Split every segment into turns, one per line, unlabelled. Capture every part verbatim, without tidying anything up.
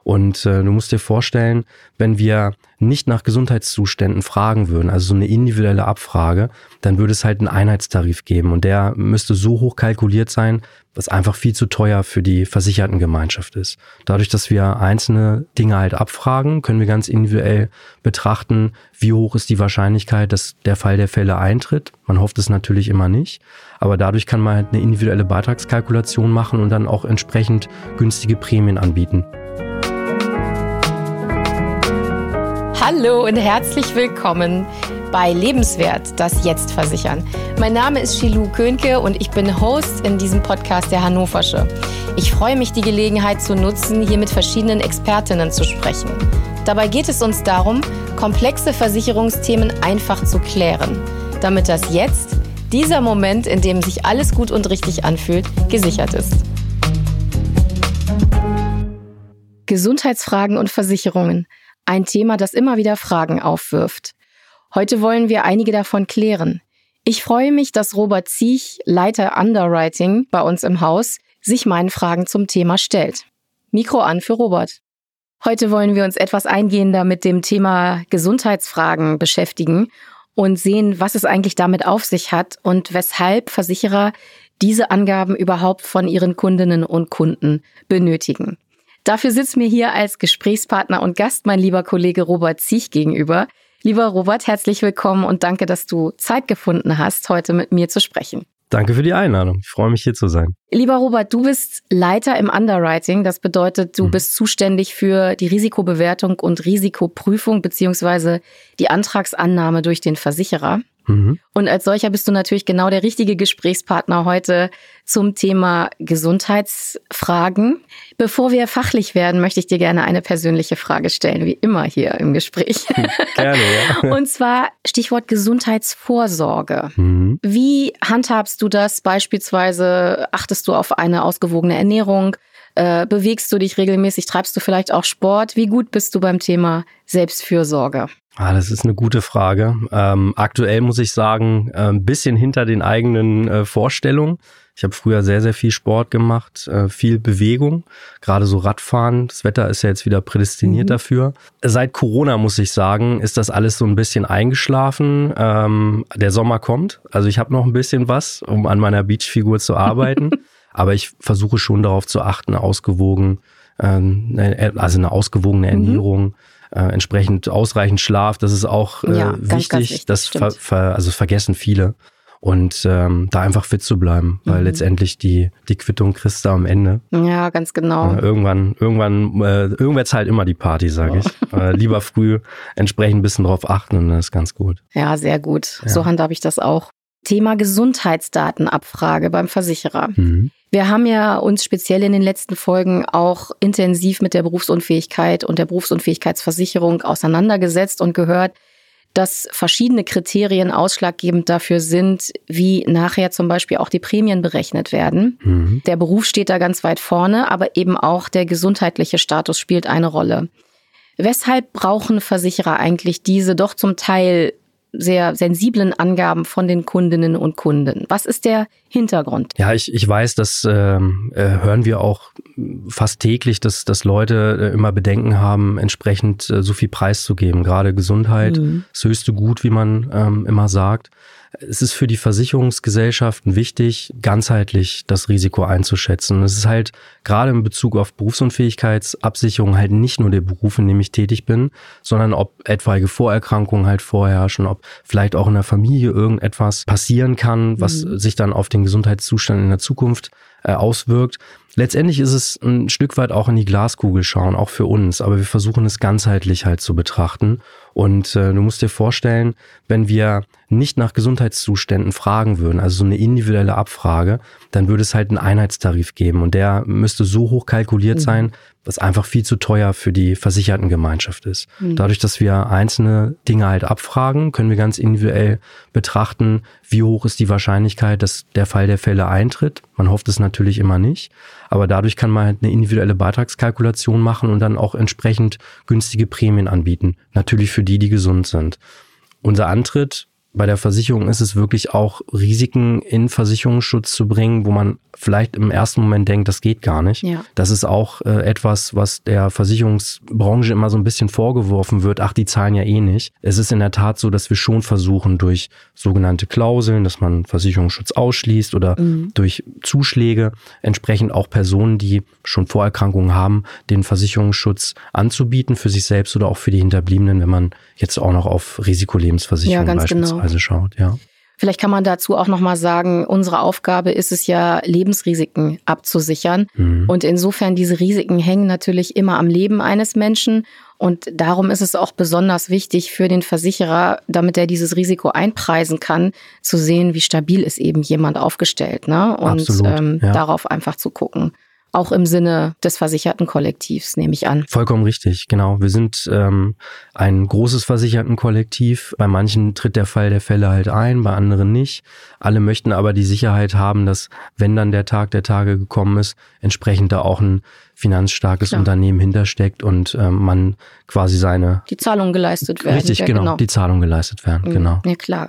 Und äh, du musst dir vorstellen, wenn wir nicht nach Gesundheitszuständen fragen würden, also so eine individuelle Abfrage, dann würde es halt einen Einheitstarif geben und der müsste so hoch kalkuliert sein, was einfach viel zu teuer für die Versichertengemeinschaft ist. Dadurch, dass wir einzelne Dinge halt abfragen, können wir ganz individuell betrachten, wie hoch ist die Wahrscheinlichkeit, dass der Fall der Fälle eintritt. Man hofft es natürlich immer nicht, aber dadurch kann man halt eine individuelle Beitragskalkulation machen und dann auch entsprechend günstige Prämien anbieten.
Hallo und herzlich willkommen bei Lebenswert, das Jetzt versichern. Mein Name ist Shilou Könke und ich bin Host in diesem Podcast der Hannoversche. Ich freue mich, die Gelegenheit zu nutzen, hier mit verschiedenen Expertinnen zu sprechen. Dabei geht es uns darum, komplexe Versicherungsthemen einfach zu klären, damit das Jetzt, dieser Moment, in dem sich alles gut und richtig anfühlt, gesichert ist. Gesundheitsfragen und Versicherungen. Ein Thema, das immer wieder Fragen aufwirft. Heute wollen wir einige davon klären. Ich freue mich, dass Robert Ziech, Leiter Underwriting bei uns im Haus, sich meinen Fragen zum Thema stellt. Mikro an für Robert. Heute wollen wir uns etwas eingehender mit dem Thema Gesundheitsfragen beschäftigen und sehen, was es eigentlich damit auf sich hat und weshalb Versicherer diese Angaben überhaupt von ihren Kundinnen und Kunden benötigen. Dafür sitzt mir hier als Gesprächspartner und Gast mein lieber Kollege Robert Ziech gegenüber. Lieber Robert, herzlich willkommen und danke, dass du Zeit gefunden hast, heute mit mir zu sprechen.
Danke für die Einladung. Ich freue mich, hier zu sein.
Lieber Robert, du bist Leiter im Underwriting. Das bedeutet, du mhm. bist zuständig für die Risikobewertung und Risikoprüfung beziehungsweise die Antragsannahme durch den Versicherer. Mhm. Und als solcher bist du natürlich genau der richtige Gesprächspartner heute zum Thema Gesundheitsfragen. Bevor wir fachlich werden, möchte ich dir gerne eine persönliche Frage stellen, wie immer hier im Gespräch.
Gerne, ja.
Und zwar Stichwort Gesundheitsvorsorge.
Mhm.
Wie handhabst du das? Beispielsweise achtest du auf eine ausgewogene Ernährung? Äh, bewegst du dich regelmäßig? Treibst du vielleicht auch Sport? Wie gut bist du beim Thema Selbstfürsorge?
Ah, das ist eine gute Frage. Ähm, aktuell muss ich sagen, äh, ein bisschen hinter den eigenen äh, Vorstellungen. Ich habe früher sehr, sehr viel Sport gemacht, äh, viel Bewegung, gerade so Radfahren. Das Wetter ist ja jetzt wieder prädestiniert mhm. dafür. Seit Corona, muss ich sagen, ist das alles so ein bisschen eingeschlafen. Ähm, der Sommer kommt, also ich habe noch ein bisschen was, um an meiner Beachfigur zu arbeiten. Aber ich versuche schon darauf zu achten, ausgewogen, äh, also eine ausgewogene Ernährung, mhm. Äh, entsprechend ausreichend Schlaf, das ist auch äh,
ja,
wichtig,
ganz, ganz wichtig,
das ver, ver, also vergessen viele und ähm, da einfach fit zu bleiben, weil mhm. letztendlich die die Quittung kriegst du am Ende.
Ja, ganz genau.
Äh, irgendwann irgendwann äh, irgendwer zahlt immer die Party, sage ich. Oh. Äh, lieber früh entsprechend ein bisschen drauf achten und das ist ganz gut.
Ja, sehr gut.
Ja.
So handhabe ich das auch. Thema Gesundheitsdatenabfrage beim Versicherer.
Mhm.
Wir haben ja uns speziell in den letzten Folgen auch intensiv mit der Berufsunfähigkeit und der Berufsunfähigkeitsversicherung auseinandergesetzt und gehört, dass verschiedene Kriterien ausschlaggebend dafür sind, wie nachher zum Beispiel auch die Prämien berechnet werden. Mhm. Der Beruf steht da ganz weit vorne, aber eben auch der gesundheitliche Status spielt eine Rolle. Weshalb brauchen Versicherer eigentlich diese doch zum Teil sehr sensiblen Angaben von den Kundinnen und Kunden? Was ist der Hintergrund?
Ja, ich, ich weiß, das ähm, äh, hören wir auch fast täglich, dass, dass Leute äh, immer Bedenken haben, entsprechend äh, so viel preiszugeben. Gerade Gesundheit, mhm. das höchste Gut, wie man ähm, immer sagt. Es ist für die Versicherungsgesellschaften wichtig, ganzheitlich das Risiko einzuschätzen. Es ist halt gerade in Bezug auf Berufsunfähigkeitsabsicherung halt nicht nur der Beruf, in dem ich tätig bin, sondern ob etwaige Vorerkrankungen halt vorherrschen, ob vielleicht auch in der Familie irgendetwas passieren kann, was mhm. sich dann auf den Gesundheitszustand in der Zukunft äh, auswirkt. Letztendlich ist es ein Stück weit auch in die Glaskugel schauen, auch für uns, aber wir versuchen es ganzheitlich halt zu betrachten. Und äh, du musst dir vorstellen, wenn wir nicht nach Gesundheitszuständen fragen würden, also so eine individuelle Abfrage, dann würde es halt einen Einheitstarif geben und der müsste so hoch kalkuliert mhm. sein, was einfach viel zu teuer für die Versichertengemeinschaft ist. Mhm. Dadurch, dass wir einzelne Dinge halt abfragen, können wir ganz individuell betrachten, wie hoch ist die Wahrscheinlichkeit, dass der Fall der Fälle eintritt. Man hofft es natürlich immer nicht, aber dadurch kann man halt eine individuelle Beitragskalkulation machen und dann auch entsprechend günstige Prämien anbieten. Natürlich für die, die gesund sind. Unser Antritt bei der Versicherung ist es wirklich auch, Risiken in Versicherungsschutz zu bringen, wo man vielleicht im ersten Moment denkt, das geht gar nicht. Ja. Das ist auch äh, etwas, was der Versicherungsbranche immer so ein bisschen vorgeworfen wird. Ach, die zahlen ja eh nicht. Es ist in der Tat so, dass wir schon versuchen, durch sogenannte Klauseln, dass man Versicherungsschutz ausschließt oder mhm. durch Zuschläge entsprechend auch Personen, die schon Vorerkrankungen haben, den Versicherungsschutz anzubieten für sich selbst oder auch für die Hinterbliebenen, wenn man jetzt auch noch auf Risikolebensversicherung ja, beispielsweise genau. schaut. Ja.
Vielleicht kann man dazu auch nochmal sagen, unsere Aufgabe ist es ja, Lebensrisiken abzusichern. Mhm. Und insofern, diese Risiken hängen natürlich immer am Leben eines Menschen. Und darum ist es auch besonders wichtig für den Versicherer, damit er dieses Risiko einpreisen kann, zu sehen, wie stabil ist eben jemand aufgestellt. Ne? Und Absolut, ähm, ja. darauf einfach zu gucken. Auch im Sinne des Versichertenkollektivs, nehme ich an.
Vollkommen richtig, genau. Wir sind ähm, ein großes Versichertenkollektiv. Bei manchen tritt der Fall der Fälle halt ein, bei anderen nicht. Alle möchten aber die Sicherheit haben, dass, wenn dann der Tag der Tage gekommen ist, entsprechend da auch ein finanzstarkes Klar. Unternehmen hintersteckt und ähm, man quasi seine...
Die Zahlungen geleistet werden.
Richtig, ja, genau, genau, die Zahlungen geleistet werden, mhm. genau.
Ja, klar.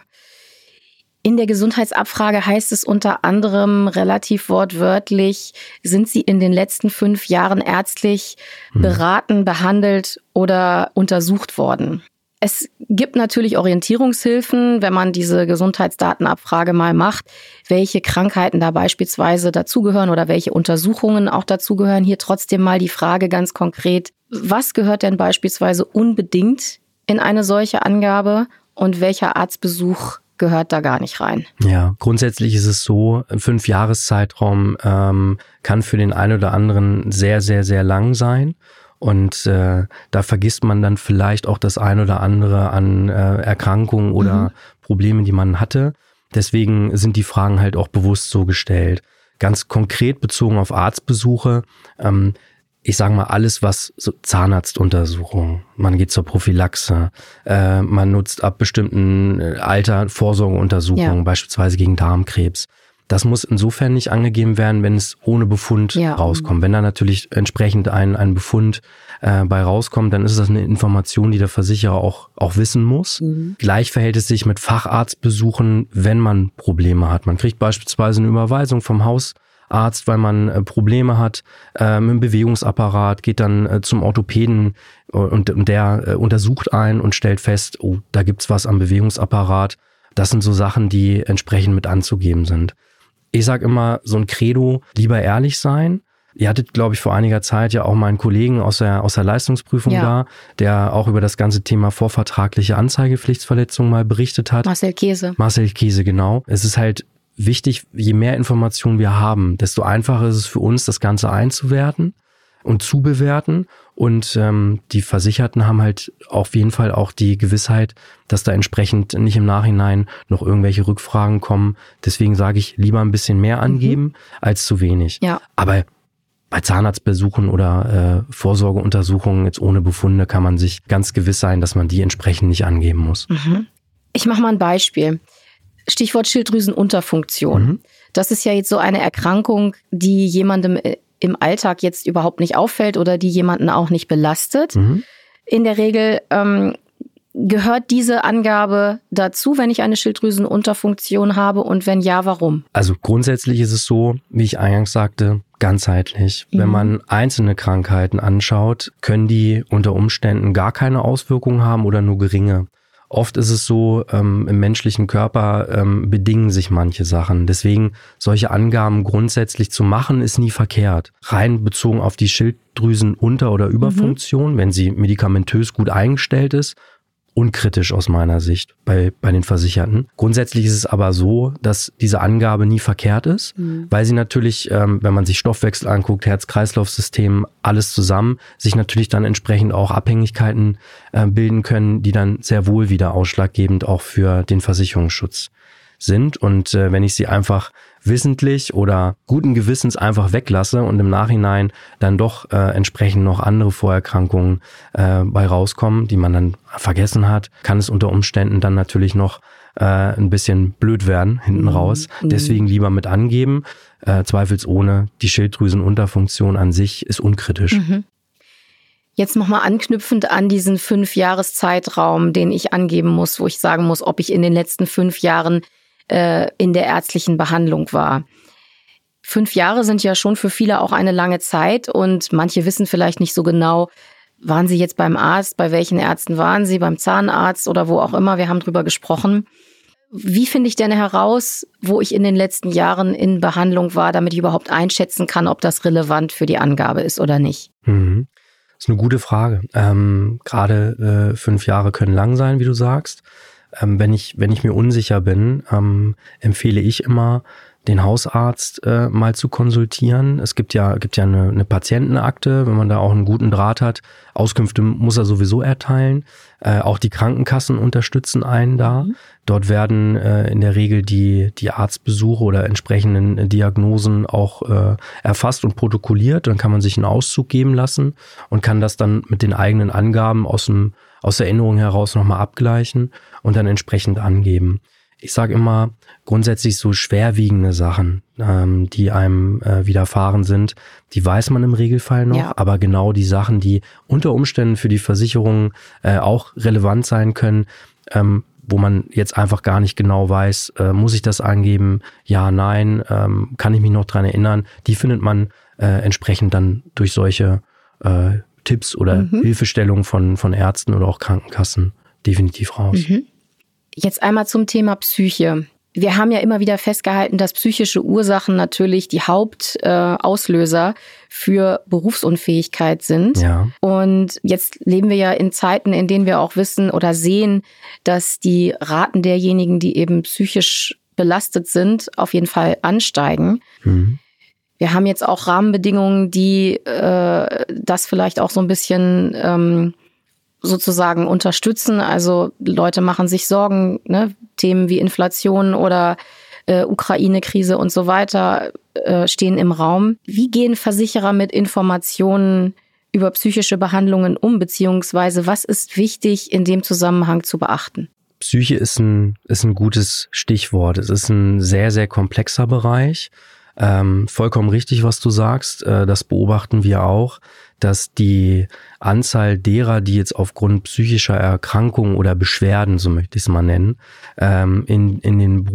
In der Gesundheitsabfrage heißt es unter anderem relativ wortwörtlich, sind Sie in den letzten fünf Jahren ärztlich beraten, behandelt oder untersucht worden? Es gibt natürlich Orientierungshilfen, wenn man diese Gesundheitsdatenabfrage mal macht, welche Krankheiten da beispielsweise dazugehören oder welche Untersuchungen auch dazugehören. Hier trotzdem mal die Frage ganz konkret, was gehört denn beispielsweise unbedingt in eine solche Angabe und welcher Arztbesuch gehört da gar nicht rein?
Ja, grundsätzlich ist es so, ein Fünfjahreszeitraum ähm, kann für den einen oder anderen sehr, sehr, sehr lang sein. Und äh, da vergisst man dann vielleicht auch das ein oder andere an äh, Erkrankungen oder mhm. Problemen, die man hatte. Deswegen sind die Fragen halt auch bewusst so gestellt. Ganz konkret bezogen auf Arztbesuche, ähm, ich sage mal, alles, was so Zahnarztuntersuchungen, man geht zur Prophylaxe, äh, man nutzt ab bestimmten Alter Vorsorgeuntersuchungen, ja. beispielsweise gegen Darmkrebs. Das muss insofern nicht angegeben werden, wenn es ohne Befund ja. rauskommt. Wenn da natürlich entsprechend ein, ein Befund äh, bei rauskommt, dann ist das eine Information, die der Versicherer auch, auch wissen muss. Mhm. Gleich verhält es sich mit Facharztbesuchen, wenn man Probleme hat. Man kriegt beispielsweise eine Überweisung vom Hausarzt, weil man äh, Probleme hat äh, mit dem Bewegungsapparat, geht dann äh, zum Orthopäden und, und der äh, untersucht einen und stellt fest, oh, da gibt's was am Bewegungsapparat. Das sind so Sachen, die entsprechend mit anzugeben sind. Ich sage immer, so ein Credo, lieber ehrlich sein. Ihr hattet, glaube ich, vor einiger Zeit ja auch mal einen Kollegen aus der, aus der Leistungsprüfung ja. da, der auch über das ganze Thema vorvertragliche Anzeigepflichtsverletzung mal berichtet hat.
Marcel Käse.
Marcel Käse, genau. Es ist halt wichtig, je mehr Informationen wir haben, desto einfacher ist es für uns, das Ganze einzuwerten und zu bewerten. Und ähm, die Versicherten haben halt auf jeden Fall auch die Gewissheit, dass da entsprechend nicht im Nachhinein noch irgendwelche Rückfragen kommen. Deswegen sage ich, lieber ein bisschen mehr angeben mhm. als zu wenig.
Ja.
Aber bei Zahnarztbesuchen oder äh, Vorsorgeuntersuchungen jetzt ohne Befunde kann man sich ganz gewiss sein, dass man die entsprechend nicht angeben muss.
Mhm. Ich mache mal ein Beispiel. Stichwort Schilddrüsenunterfunktion. Mhm. Das ist ja jetzt so eine Erkrankung, die jemandem im Alltag jetzt überhaupt nicht auffällt oder die jemanden auch nicht belastet. Mhm. In der Regel ähm, gehört diese Angabe dazu, wenn ich eine Schilddrüsenunterfunktion habe, und wenn ja, warum?
Also grundsätzlich ist es so, wie ich eingangs sagte, ganzheitlich. Mhm. Wenn man einzelne Krankheiten anschaut, können die unter Umständen gar keine Auswirkungen haben oder nur geringe. Oft ist es so, ähm, im menschlichen Körper ähm, bedingen sich manche Sachen. Deswegen solche Angaben grundsätzlich zu machen, ist nie verkehrt. Rein bezogen auf die Schilddrüsenunter- oder Überfunktion, mhm. wenn sie medikamentös gut eingestellt ist, unkritisch aus meiner Sicht bei, bei den Versicherten. Grundsätzlich ist es aber so, dass diese Angabe nie verkehrt ist, mhm. weil sie natürlich, ähm, wenn man sich Stoffwechsel anguckt, Herz-Kreislauf-System, alles zusammen, sich natürlich dann entsprechend auch Abhängigkeiten äh, bilden können, die dann sehr wohl wieder ausschlaggebend auch für den Versicherungsschutz sind. Und äh, wenn ich sie einfach wissentlich oder guten Gewissens einfach weglasse und im Nachhinein dann doch äh, entsprechend noch andere Vorerkrankungen äh, bei rauskommen, die man dann vergessen hat, kann es unter Umständen dann natürlich noch äh, ein bisschen blöd werden hinten mhm. raus. Deswegen lieber mit angeben. Äh, zweifelsohne, die Schilddrüsenunterfunktion an sich ist unkritisch.
Mhm. Jetzt nochmal anknüpfend an diesen Fünf-Jahres-Zeitraum, den ich angeben muss, wo ich sagen muss, ob ich in den letzten fünf Jahren äh, in der ärztlichen Behandlung war. Fünf Jahre sind ja schon für viele auch eine lange Zeit und manche wissen vielleicht nicht so genau, waren sie jetzt beim Arzt, bei welchen Ärzten waren sie, beim Zahnarzt oder wo auch immer, wir haben drüber gesprochen. Wie finde ich denn heraus, wo ich in den letzten Jahren in Behandlung war, damit ich überhaupt einschätzen kann, ob das relevant für die Angabe ist oder nicht?
Mhm. Das ist eine gute Frage. Ähm, gerade äh, fünf Jahre können lang sein, wie du sagst. Ähm, wenn ich, wenn ich mir unsicher bin, ähm, empfehle ich immer, den Hausarzt äh, mal zu konsultieren. Es gibt ja, gibt ja eine, eine Patientenakte, wenn man da auch einen guten Draht hat. Auskünfte muss er sowieso erteilen. Äh, auch die Krankenkassen unterstützen einen da. Mhm. Dort werden äh, in der Regel die, die Arztbesuche oder entsprechenden Diagnosen auch äh, erfasst und protokolliert. Dann kann man sich einen Auszug geben lassen und kann das dann mit den eigenen Angaben aus dem, aus der Erinnerung heraus nochmal abgleichen und dann entsprechend angeben. Ich sage immer, grundsätzlich so schwerwiegende Sachen, ähm, die einem äh, widerfahren sind, die weiß man im Regelfall noch, ja. Aber genau die Sachen, die unter Umständen für die Versicherung äh, auch relevant sein können, ähm, wo man jetzt einfach gar nicht genau weiß, äh, muss ich das angeben, ja, nein, ähm, kann ich mich noch dran erinnern, die findet man äh, entsprechend dann durch solche äh, Tipps oder mhm. Hilfestellungen von, von Ärzten oder auch Krankenkassen definitiv raus.
Mhm. Jetzt einmal zum Thema Psyche. Wir haben ja immer wieder festgehalten, dass psychische Ursachen natürlich die Hauptauslöser äh, für Berufsunfähigkeit sind.
Ja.
Und jetzt leben wir ja in Zeiten, in denen wir auch wissen oder sehen, dass die Raten derjenigen, die eben psychisch belastet sind, auf jeden Fall ansteigen. Mhm. Wir haben jetzt auch Rahmenbedingungen, die äh, das vielleicht auch so ein bisschen ähm, sozusagen unterstützen. Also Leute machen sich Sorgen, ne? Themen wie Inflation oder äh, Ukraine-Krise und so weiter äh, stehen im Raum. Wie gehen Versicherer mit Informationen über psychische Behandlungen um, beziehungsweise was ist wichtig in dem Zusammenhang zu beachten?
Psyche ist ein, ist ein gutes Stichwort. Es ist ein sehr, sehr komplexer Bereich. Ähm, vollkommen richtig, was du sagst. Äh, das beobachten wir auch, dass die Anzahl derer, die jetzt aufgrund psychischer Erkrankungen oder Beschwerden, so möchte ich es mal nennen, ähm, in, in den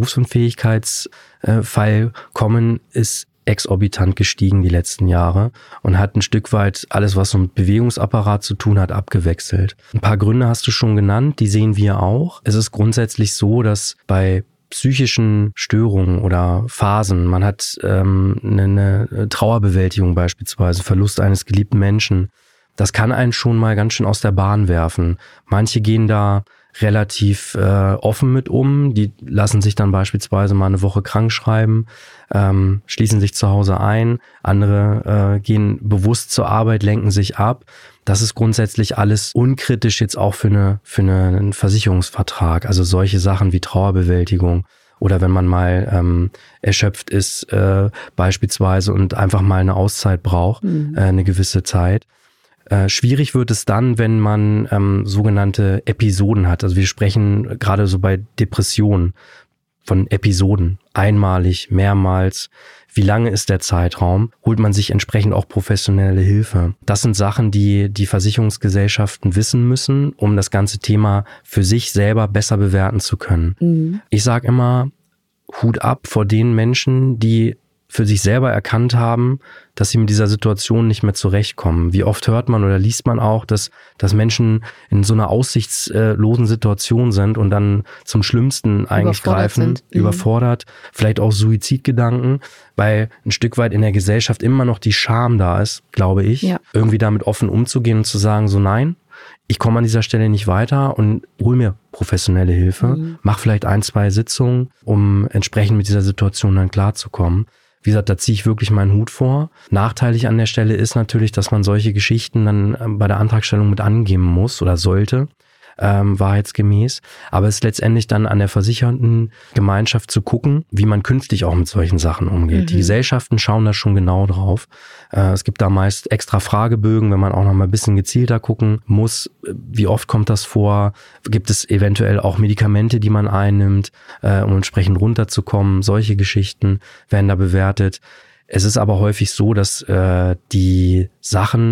Berufsunfähigkeitsfall kommen, ist exorbitant gestiegen die letzten Jahre und hat ein Stück weit alles, was so mit Bewegungsapparat zu tun hat, abgewechselt. Ein paar Gründe hast du schon genannt, die sehen wir auch. Es ist grundsätzlich so, dass bei psychischen Störungen oder Phasen, man hat ähm, eine, eine Trauerbewältigung beispielsweise, Verlust eines geliebten Menschen, das kann einen schon mal ganz schön aus der Bahn werfen. Manche gehen da relativ äh, offen mit um, die lassen sich dann beispielsweise mal eine Woche krank schreiben, ähm, schließen sich zu Hause ein, andere äh, gehen bewusst zur Arbeit, lenken sich ab. Das ist grundsätzlich alles unkritisch jetzt auch für eine für einen Versicherungsvertrag. Also solche Sachen wie Trauerbewältigung oder wenn man mal ähm, erschöpft ist äh, beispielsweise und einfach mal eine Auszeit braucht, mhm. äh, eine gewisse Zeit. Äh, schwierig wird es dann, wenn man ähm, sogenannte Episoden hat. Also wir sprechen gerade so bei Depressionen von Episoden, einmalig, mehrmals. Wie lange ist der Zeitraum? Holt man sich entsprechend auch professionelle Hilfe? Das sind Sachen, die die Versicherungsgesellschaften wissen müssen, um das ganze Thema für sich selber besser bewerten zu können. Mhm. Ich sage immer, Hut ab vor den Menschen, die für sich selber erkannt haben, dass sie mit dieser Situation nicht mehr zurechtkommen. Wie oft hört man oder liest man auch, dass, dass Menschen in so einer aussichtslosen Situation sind und dann zum Schlimmsten eigentlich greifen, sind. Überfordert, vielleicht auch Suizidgedanken, weil ein Stück weit in der Gesellschaft immer noch die Scham da ist, glaube ich, ja. irgendwie damit offen umzugehen und zu sagen, so nein, ich komme an dieser Stelle nicht weiter und hol mir professionelle Hilfe, mhm. mach vielleicht ein, zwei Sitzungen, um entsprechend mit dieser Situation dann klarzukommen. Wie gesagt, da ziehe ich wirklich meinen Hut vor. Nachteilig an der Stelle ist natürlich, dass man solche Geschichten dann bei der Antragstellung mit angeben muss oder sollte, ähm, wahrheitsgemäß. Aber es ist letztendlich dann an der versicherten Gemeinschaft zu gucken, wie man künftig auch mit solchen Sachen umgeht. Mhm. Die Gesellschaften schauen da schon genau drauf. Äh, es gibt da meist extra Fragebögen, wenn man auch noch mal ein bisschen gezielter gucken muss. Wie oft kommt das vor? Gibt es eventuell auch Medikamente, die man einnimmt, äh, um entsprechend runterzukommen? Solche Geschichten werden da bewertet. Es ist aber häufig so, dass äh, die Sachen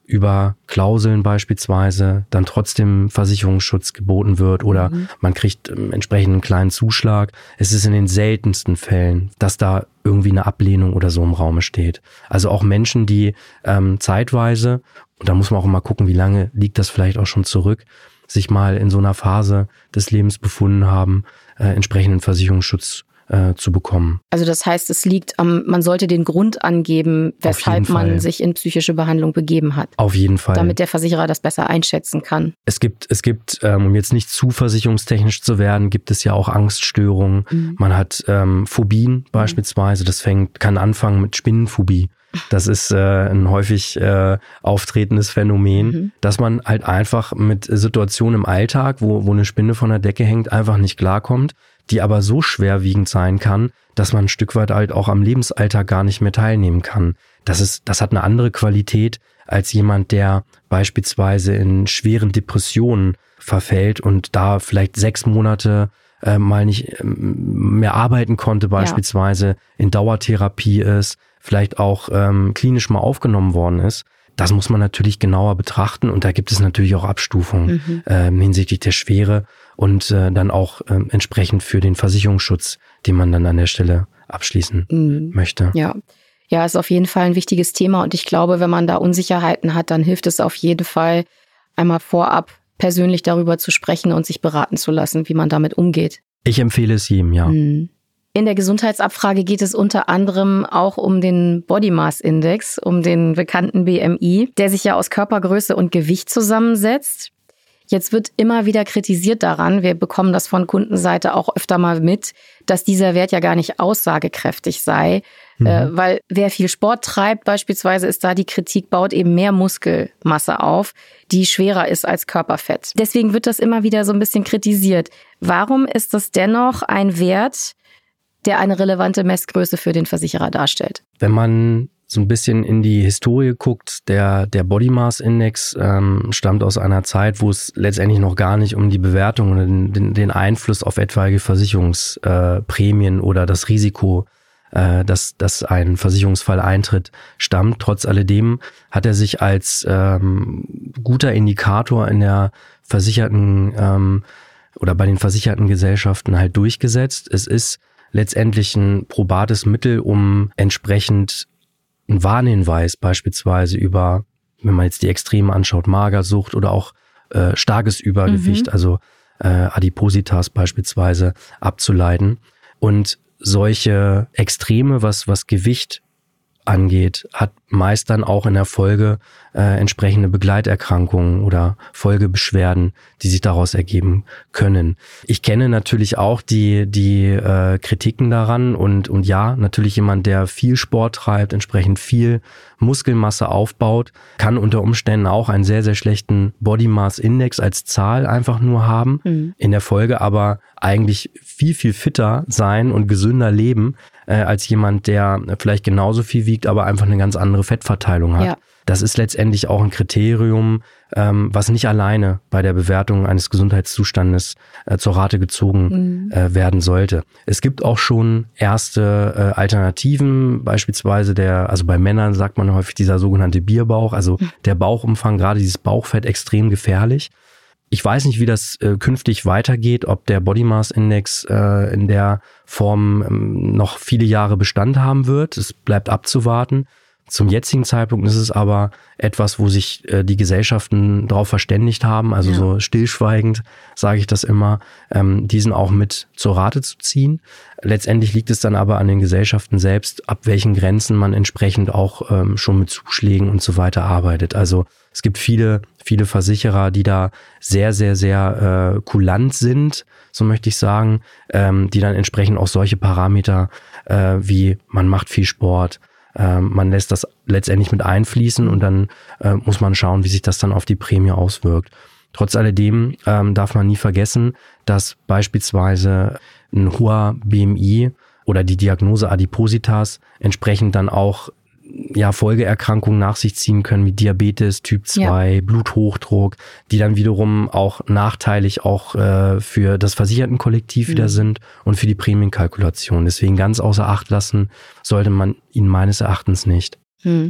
über Klauseln beispielsweise dann trotzdem Versicherungsschutz geboten wird oder mhm. man kriegt ähm, entsprechend einen kleinen Zuschlag. Es ist in den seltensten Fällen, dass da irgendwie eine Ablehnung oder so im Raume steht. Also auch Menschen, die ähm, zeitweise, und da muss man auch immer gucken, wie lange liegt das vielleicht auch schon zurück, sich mal in so einer Phase des Lebens befunden haben, äh, entsprechenden Versicherungsschutz Äh, zu bekommen.
Also das heißt, es liegt am, man sollte den Grund angeben, weshalb man sich in psychische Behandlung begeben hat.
Auf jeden Fall.
Damit der Versicherer das besser einschätzen kann.
Es gibt, es gibt, ähm, um jetzt nicht zu versicherungstechnisch zu werden, gibt es ja auch Angststörungen. Mhm. Man hat ähm, Phobien beispielsweise. Das fängt, kann anfangen mit Spinnenphobie. Das ist äh, ein häufig äh, auftretendes Phänomen, mhm. dass man halt einfach mit Situationen im Alltag, wo, wo eine Spinne von der Decke hängt, einfach nicht klarkommt, die aber so schwerwiegend sein kann, dass man ein Stück weit halt auch am Lebensalltag gar nicht mehr teilnehmen kann. Das ist, das hat eine andere Qualität als jemand, der beispielsweise in schweren Depressionen verfällt und da vielleicht sechs Monate äh, mal nicht ähm, mehr arbeiten konnte, beispielsweise ja. in Dauertherapie ist, vielleicht auch ähm, klinisch mal aufgenommen worden ist. Das muss man natürlich genauer betrachten und da gibt es natürlich auch Abstufungen mhm. äh, hinsichtlich der Schwere und äh, dann auch äh, entsprechend für den Versicherungsschutz, den man dann an der Stelle abschließen mhm. möchte.
Ja. Ja, ist auf jeden Fall ein wichtiges Thema und ich glaube, wenn man da Unsicherheiten hat, dann hilft es auf jeden Fall, einmal vorab persönlich darüber zu sprechen und sich beraten zu lassen, wie man damit umgeht.
Ich empfehle es jedem, ja.
Mhm. In der Gesundheitsabfrage geht es unter anderem auch um den Body Mass Index, um den bekannten B M I, der sich ja aus Körpergröße und Gewicht zusammensetzt. Jetzt wird immer wieder kritisiert daran, wir bekommen das von Kundenseite auch öfter mal mit, dass dieser Wert ja gar nicht aussagekräftig sei, mhm. äh, weil wer viel Sport treibt beispielsweise, ist da die Kritik, baut eben mehr Muskelmasse auf, die schwerer ist als Körperfett. Deswegen wird das immer wieder so ein bisschen kritisiert. Warum ist das dennoch ein Wert, der eine relevante Messgröße für den Versicherer darstellt?
Wenn man so ein bisschen in die Historie guckt, der, der Body Mass Index ähm, stammt aus einer Zeit, wo es letztendlich noch gar nicht um die Bewertung oder den, den Einfluss auf etwaige Versicherungsprämien äh, oder das Risiko, äh, dass, dass ein Versicherungsfall eintritt, stammt. Trotz alledem hat er sich als ähm, guter Indikator in der versicherten ähm, oder bei den versicherten Gesellschaften halt durchgesetzt. Es ist letztendlich ein probates Mittel, um entsprechend einen Warnhinweis beispielsweise über, wenn man jetzt die Extreme anschaut, Magersucht oder auch äh, starkes Übergewicht, mhm. also äh, Adipositas beispielsweise, abzuleiten. Und solche Extreme, was, was Gewicht angeht, hat meist dann auch in der Folge äh, entsprechende Begleiterkrankungen oder Folgebeschwerden, die sich daraus ergeben können. Ich kenne natürlich auch die die äh, Kritiken daran und und ja, natürlich jemand, der viel Sport treibt, entsprechend viel Muskelmasse aufbaut, kann unter Umständen auch einen sehr, sehr schlechten Body Mass Index als Zahl einfach nur haben, mhm. in der Folge aber eigentlich viel, viel fitter sein und gesünder leben, äh, als jemand, der vielleicht genauso viel wiegt, aber einfach eine ganz andere Fettverteilung hat. Ja. Das ist letztendlich auch ein Kriterium, ähm, was nicht alleine bei der Bewertung eines Gesundheitszustandes äh, zur Rate gezogen mhm. äh, werden sollte. Es gibt auch schon erste äh, Alternativen, beispielsweise der, also bei Männern sagt man häufig dieser sogenannte Bierbauch, also mhm. der Bauchumfang, gerade dieses Bauchfett, extrem gefährlich. Ich weiß nicht, wie das äh, künftig weitergeht, ob der Body Mass Index äh, in der Form ähm, noch viele Jahre Bestand haben wird. Es bleibt abzuwarten. Zum jetzigen Zeitpunkt ist es aber etwas, wo sich äh, die Gesellschaften darauf verständigt haben, also ja. so stillschweigend sage ich das immer, ähm, diesen auch mit zur Rate zu ziehen. Letztendlich liegt es dann aber an den Gesellschaften selbst, ab welchen Grenzen man entsprechend auch ähm, schon mit Zuschlägen und so weiter arbeitet. Also es gibt viele, viele Versicherer, die da sehr, sehr, sehr äh, kulant sind, so möchte ich sagen, ähm, die dann entsprechend auch solche Parameter äh, wie man macht viel Sport, man lässt das letztendlich mit einfließen und dann äh, muss man schauen, wie sich das dann auf die Prämie auswirkt. Trotz alledem ähm, darf man nie vergessen, dass beispielsweise ein hoher B M I oder die Diagnose Adipositas entsprechend dann auch ja Folgeerkrankungen nach sich ziehen können wie Diabetes Typ zwei, ja. Bluthochdruck, die dann wiederum auch nachteilig auch äh, für das Versichertenkollektiv mhm. wieder sind und für die Prämienkalkulation. Deswegen ganz außer Acht lassen sollte man ihn meines Erachtens nicht.
Hm.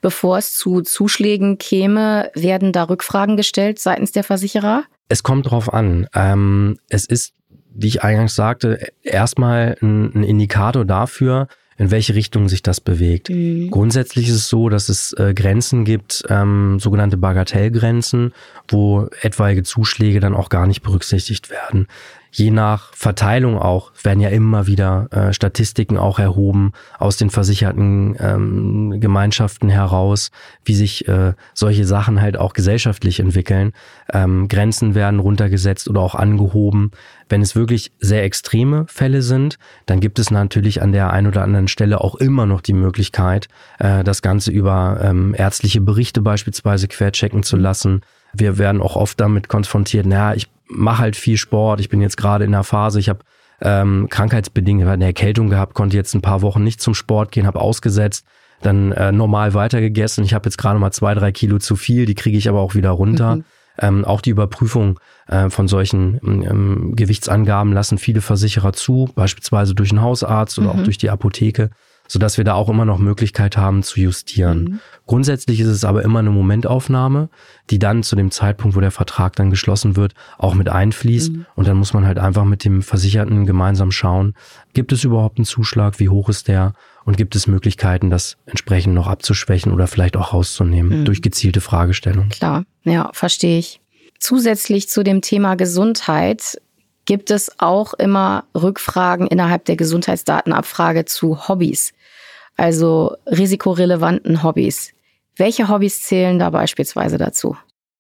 bevor es zu Zuschlägen käme, werden da Rückfragen gestellt seitens der Versicherer?
Es kommt drauf an. Ähm, es ist, wie ich eingangs sagte, erstmal ein, ein Indikator dafür, in welche Richtung sich das bewegt. Mhm. Grundsätzlich ist es so, dass es äh, Grenzen gibt, ähm, sogenannte Bagatellgrenzen, wo etwaige Zuschläge dann auch gar nicht berücksichtigt werden. Je nach Verteilung auch werden ja immer wieder äh, Statistiken auch erhoben aus den versicherten ähm, Gemeinschaften heraus, wie sich äh, solche Sachen halt auch gesellschaftlich entwickeln. Ähm, Grenzen werden runtergesetzt oder auch angehoben. Wenn es wirklich sehr extreme Fälle sind, dann gibt es natürlich an der einen oder anderen Stelle auch immer noch die Möglichkeit, äh, das Ganze über ähm, ärztliche Berichte beispielsweise querchecken zu lassen. Wir werden auch oft damit konfrontiert, naja, ich mache halt viel Sport, ich bin jetzt gerade in der Phase, ich habe ähm, krankheitsbedingt eine Erkältung gehabt, konnte jetzt ein paar Wochen nicht zum Sport gehen, habe ausgesetzt, dann äh, normal weitergegessen. Ich habe jetzt gerade mal zwei, drei Kilo zu viel, die kriege ich aber auch wieder runter. Mhm. Ähm, auch die Überprüfung äh, von solchen ähm, Gewichtsangaben lassen viele Versicherer zu, beispielsweise durch einen Hausarzt oder mhm. auch durch die Apotheke, sodass wir da auch immer noch Möglichkeit haben zu justieren. Mhm. Grundsätzlich ist es aber immer eine Momentaufnahme, die dann zu dem Zeitpunkt, wo der Vertrag dann geschlossen wird, auch mit einfließt. Mhm. Und dann muss man halt einfach mit dem Versicherten gemeinsam schauen, gibt es überhaupt einen Zuschlag, wie hoch ist der und gibt es Möglichkeiten, das entsprechend noch abzuschwächen oder vielleicht auch rauszunehmen mhm. durch gezielte Fragestellungen.
Klar, ja, verstehe ich. Zusätzlich zu dem Thema Gesundheit gibt es auch immer Rückfragen innerhalb der Gesundheitsdatenabfrage zu Hobbys, also risikorelevanten Hobbys. Welche Hobbys zählen da beispielsweise dazu?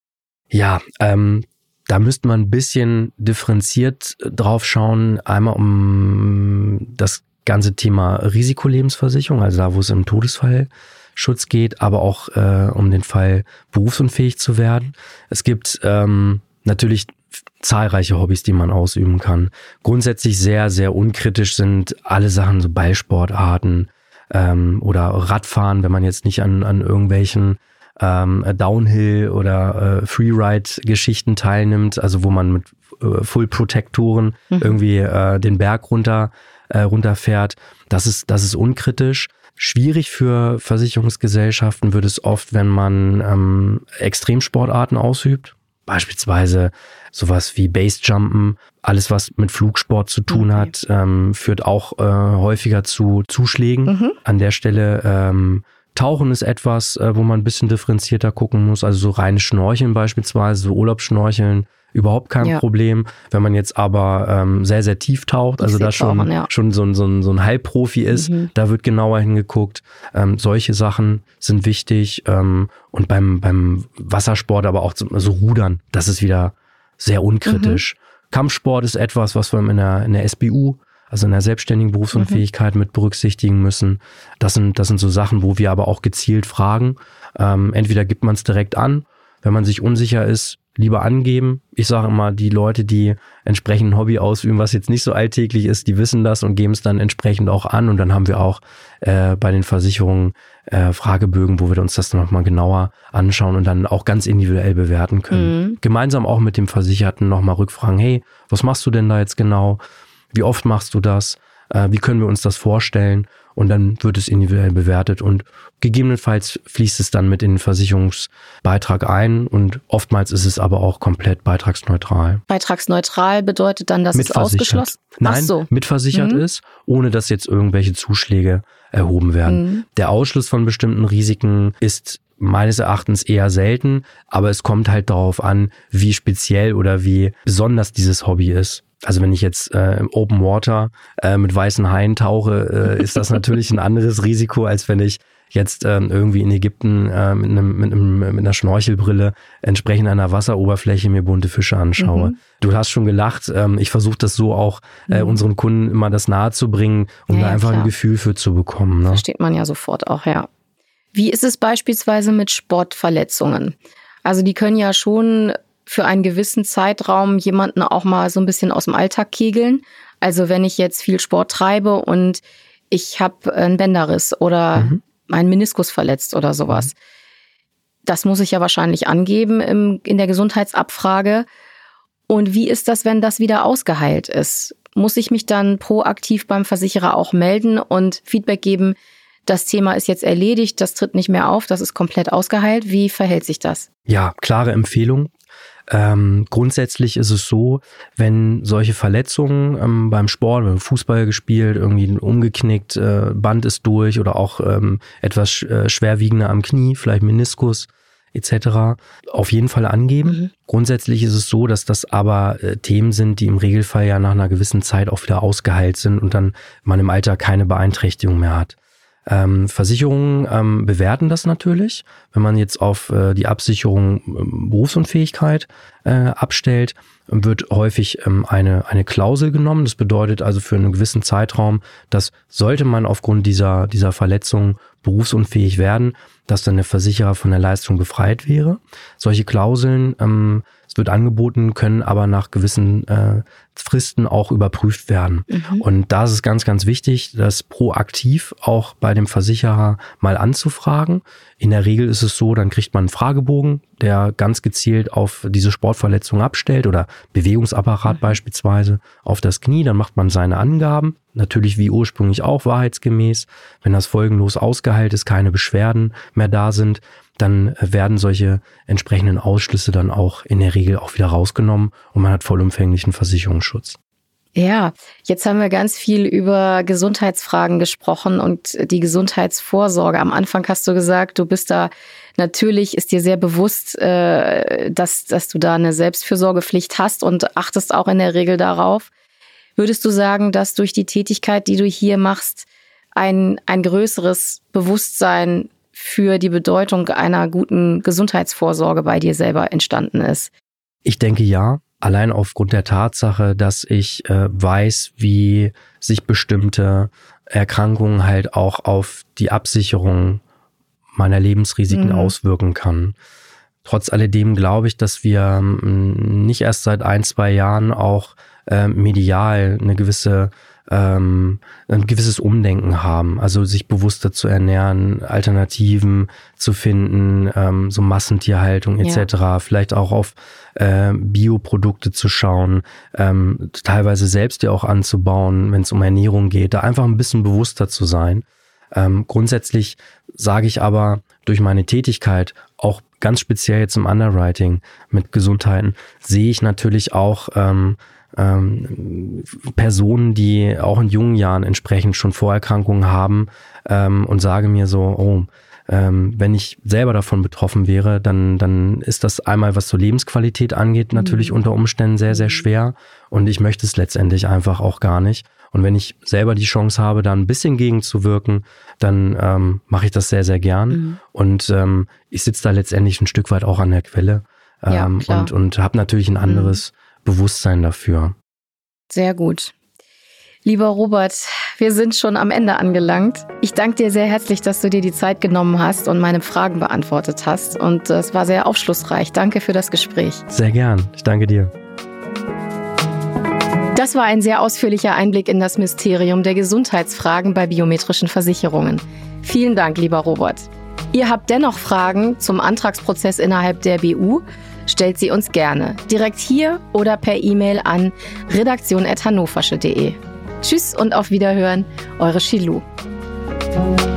Ja, ähm, da müsste man ein bisschen differenziert drauf schauen. Einmal um das ganze Thema Risikolebensversicherung, also da, wo es um Todesfallschutz geht, aber auch äh, um den Fall, berufsunfähig zu werden. Es gibt ähm, natürlich zahlreiche Hobbys, die man ausüben kann. Grundsätzlich sehr, sehr unkritisch sind alle Sachen, so Ballsportarten ähm, oder Radfahren, wenn man jetzt nicht an, an irgendwelchen ähm, Downhill- oder äh, Freeride-Geschichten teilnimmt, also wo man mit äh, Full-Protect-Touren mhm. irgendwie äh, den Berg runter, äh, runterfährt. Das ist, das ist unkritisch. Schwierig für Versicherungsgesellschaften wird es oft, wenn man ähm, Extremsportarten ausübt. Beispielsweise sowas wie Basejumpen, alles was mit Flugsport zu tun okay. hat, ähm, führt auch äh, häufiger zu Zuschlägen. Mhm. An der Stelle ähm, Tauchen ist etwas, äh, wo man ein bisschen differenzierter gucken muss. Also so reines Schnorcheln beispielsweise, so Urlaubsschnorcheln, überhaupt kein ja. Problem. Wenn man jetzt aber ähm, sehr, sehr tief taucht, also da schon, tauchen, ja. schon so ein, so ein, so ein Heilprofi ist, mhm. da wird genauer hingeguckt. Ähm, solche Sachen sind wichtig. Ähm, und beim, beim Wassersport aber auch so, so Rudern, das ist wieder sehr unkritisch. Mhm. Kampfsport ist etwas, was wir in der, in der S B U, also in der selbstständigen Berufsunfähigkeit mhm. mit berücksichtigen müssen. Das sind, das sind so Sachen, wo wir aber auch gezielt fragen. Ähm, entweder gibt man es direkt an, wenn man sich unsicher ist, lieber angeben. Ich sage immer, die Leute, die entsprechend ein Hobby ausüben, was jetzt nicht so alltäglich ist, die wissen das und geben es dann entsprechend auch an. Und dann haben wir auch äh, bei den Versicherungen äh, Fragebögen, wo wir uns das dann nochmal genauer anschauen und dann auch ganz individuell bewerten können. Mhm. Gemeinsam auch mit dem Versicherten nochmal rückfragen, hey, was machst du denn da jetzt genau? Wie oft machst du das? Äh, wie können wir uns das vorstellen? Und dann wird es individuell bewertet und gegebenenfalls fließt es dann mit in den Versicherungsbeitrag ein und oftmals ist es aber auch komplett beitragsneutral.
Beitragsneutral bedeutet dann, dass es ausgeschlossen ist?
Nein, so. mitversichert mhm. ist, ohne dass jetzt irgendwelche Zuschläge erhoben werden. Mhm. Der Ausschluss von bestimmten Risiken ist meines Erachtens eher selten, aber es kommt halt darauf an, wie speziell oder wie besonders dieses Hobby ist. Also wenn ich jetzt äh, im Open Water äh, mit weißen Haien tauche, äh, ist das natürlich ein anderes Risiko, als wenn ich jetzt ähm, irgendwie in Ägypten äh, mit, einem, mit, einem, mit einer Schnorchelbrille entsprechend an der Wasseroberfläche mir bunte Fische anschaue. Mhm. Du hast schon gelacht. Ähm, ich versuche das so auch äh, mhm. unseren Kunden immer das nahe zu bringen, um ja, da einfach klar. ein Gefühl für zu bekommen. Ne?
Versteht man ja sofort auch, ja. Wie ist es beispielsweise mit Sportverletzungen? Also die können ja schon für einen gewissen Zeitraum jemanden auch mal so ein bisschen aus dem Alltag kegeln. Also wenn ich jetzt viel Sport treibe und ich habe einen Bänderriss oder mhm. einen Meniskus verletzt oder sowas. Das muss ich ja wahrscheinlich angeben im, in der Gesundheitsabfrage. Und wie ist das, wenn das wieder ausgeheilt ist? Muss ich mich dann proaktiv beim Versicherer auch melden und Feedback geben, das Thema ist jetzt erledigt, das tritt nicht mehr auf, das ist komplett ausgeheilt. Wie verhält sich das?
Ja, klare Empfehlung. Ähm, grundsätzlich ist es so, wenn solche Verletzungen ähm, beim Sport, beim Fußball gespielt, irgendwie umgeknickt, äh, Band ist durch oder auch ähm, etwas sch- äh, schwerwiegender am Knie, vielleicht Meniskus et cetera, auf jeden Fall angeben. Mhm. Grundsätzlich ist es so, dass das aber äh, Themen sind, die im Regelfall ja nach einer gewissen Zeit auch wieder ausgeheilt sind und dann man im Alter keine Beeinträchtigung mehr hat. Ähm, Versicherungen ähm, bewerten das natürlich. Wenn man jetzt auf äh, die Absicherung äh, Berufsunfähigkeit äh, abstellt, wird häufig ähm, eine eine Klausel genommen. Das bedeutet also für einen gewissen Zeitraum, dass sollte man aufgrund dieser dieser Verletzung berufsunfähig werden, dass dann der Versicherer von der Leistung befreit wäre. Solche Klauseln, ähm, es wird angeboten, können aber nach gewissen äh, Fristen auch überprüft werden. Mhm. Und da ist es ganz, ganz wichtig, das proaktiv auch bei dem Versicherer mal anzufragen. In der Regel ist es so, dann kriegt man einen Fragebogen, der ganz gezielt auf diese Sportverletzung abstellt oder Bewegungsapparat mhm. beispielsweise auf das Knie. Dann macht man seine Angaben, natürlich wie ursprünglich auch wahrheitsgemäß. Wenn das folgenlos ausgeheilt ist, keine Beschwerden mehr da sind, dann werden solche entsprechenden Ausschlüsse dann auch in der Regel auch wieder rausgenommen und man hat vollumfänglichen Versicherungsschutz.
Ja, jetzt haben wir ganz viel über Gesundheitsfragen gesprochen und die Gesundheitsvorsorge. Am Anfang hast du gesagt, du bist da, natürlich ist dir sehr bewusst, dass, dass du da eine Selbstfürsorgepflicht hast und achtest auch in der Regel darauf. Würdest du sagen, dass durch die Tätigkeit, die du hier machst, ein, ein größeres Bewusstsein für die Bedeutung einer guten Gesundheitsvorsorge bei dir selber entstanden ist?
Ich denke ja, allein aufgrund der Tatsache, dass ich äh, weiß, wie sich bestimmte Erkrankungen halt auch auf die Absicherung meiner Lebensrisiken mhm. auswirken kann. Trotz alledem glaube ich, dass wir ähm, nicht erst seit ein, zwei Jahren auch äh, medial eine gewisse ähm, ein gewisses Umdenken haben, also sich bewusster zu ernähren, Alternativen zu finden, ähm, so Massentierhaltung et cetera, ja. Vielleicht auch auf äh, Bioprodukte zu schauen, ähm, teilweise selbst ja auch anzubauen, wenn es um Ernährung geht, da einfach ein bisschen bewusster zu sein. Ähm, grundsätzlich sage ich aber durch meine Tätigkeit, auch ganz speziell jetzt im Underwriting mit Gesundheiten, sehe ich natürlich auch ähm, Ähm, Personen, die auch in jungen Jahren entsprechend schon Vorerkrankungen haben ähm, und sage mir so, oh, ähm, wenn ich selber davon betroffen wäre, dann dann ist das einmal, was so Lebensqualität angeht, natürlich mhm. unter Umständen sehr, sehr schwer und ich möchte es letztendlich einfach auch gar nicht. Und wenn ich selber die Chance habe, da ein bisschen gegenzuwirken, dann ähm, mache ich das sehr, sehr gern. Mhm. Und ähm, ich sitze da letztendlich ein Stück weit auch an der Quelle ähm, ja, und, und habe natürlich ein anderes mhm. Bewusstsein dafür.
Sehr gut. Lieber Robert, wir sind schon am Ende angelangt. Ich danke dir sehr herzlich, dass du dir die Zeit genommen hast und meine Fragen beantwortet hast. Und es war sehr aufschlussreich. Danke für das Gespräch.
Sehr gern. Ich danke dir.
Das war ein sehr ausführlicher Einblick in das Mysterium der Gesundheitsfragen bei biometrischen Versicherungen. Vielen Dank, lieber Robert. Ihr habt dennoch Fragen zum Antragsprozess innerhalb der B U? Stellt sie uns gerne, direkt hier oder per E-Mail an redaktion at hannoversche punkt de. Tschüss und auf Wiederhören, eure Shilou.